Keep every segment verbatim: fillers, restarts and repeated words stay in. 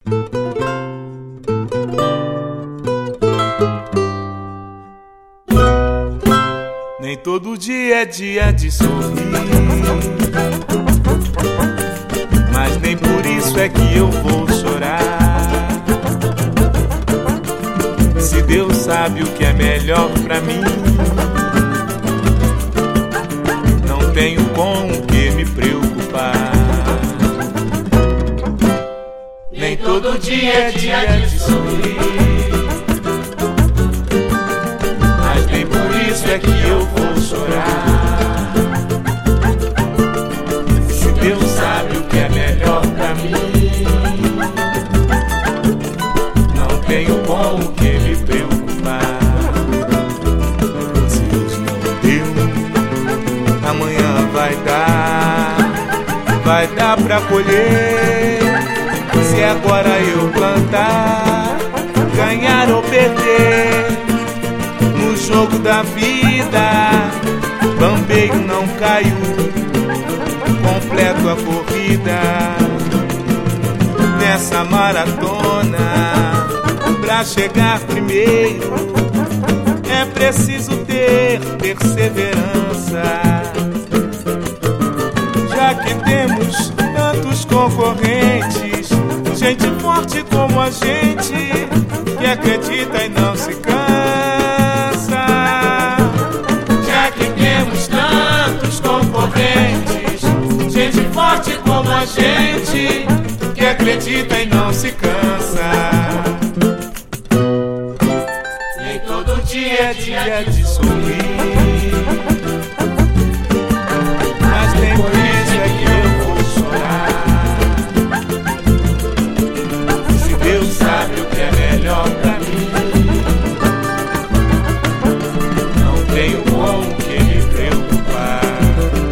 Nem todo dia é dia de sorrir, mas nem por isso é que eu vou chorar. Se Deus sabe o que é melhor pra mim, não tenho com o que me preocupar. Nem todo dia é dia de sorrir, mas nem por isso é que eu vou chorar. Se Deus sabe o que é melhor pra mim, não tenho com o que me preocupar. Se hoje não deu, amanhã vai dar, vai dar pra colher. Se agora eu plantar, ganhar ou perder no jogo da vida, bambeio não caio, completo a corrida. Nessa maratona, pra chegar primeiro, é preciso ter perseverança. Já que temos tantos concorrentes, gente forte como a gente, que acredita e não se cansa. Já que temos tantos concorrentes, gente forte como a gente, que acredita e não se cansa. Nem todo dia é dia de sorrir, mas nem por isso é que eu vou chorar. Se Deus sabe o que é melhor pra mim, não tenho com o que me preocupar.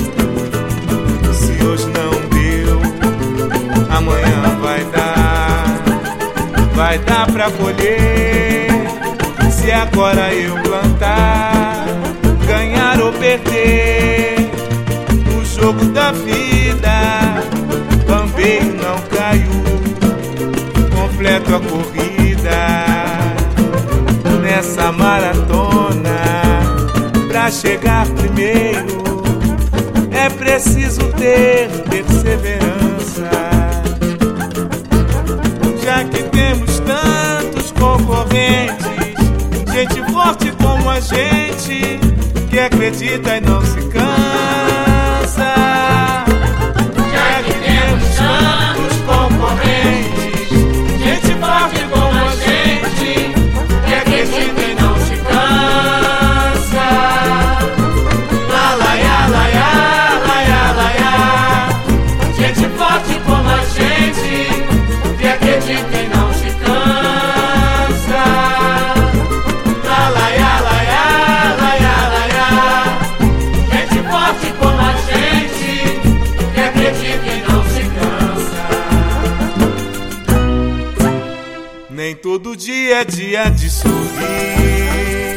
Se hoje não deu, amanhã vai dar, vai dar pra colher. Se agora eu plantar, ganhar ou perder no jogo da vida, bambeio não caio, completo a corrida. Nessa maratona, pra chegar primeiro, é preciso ter perseverança. Já que temos tantos concorrentes, gente forte como a gente, que acredita e não se cansa. Já que temos tantos concorrentes, gente forte como a gente, que acredita e não se cansa. Lá, lá, ya, lá, ya, lá, ya, lá, ya. Gente forte como a gente, que acredita e não se cansa. Lá, lá, ya, lá, ya, lá, ya, lá, ya. Gente forte como a gente, que acredita e não se cansa. Nem todo dia é dia de sorrir,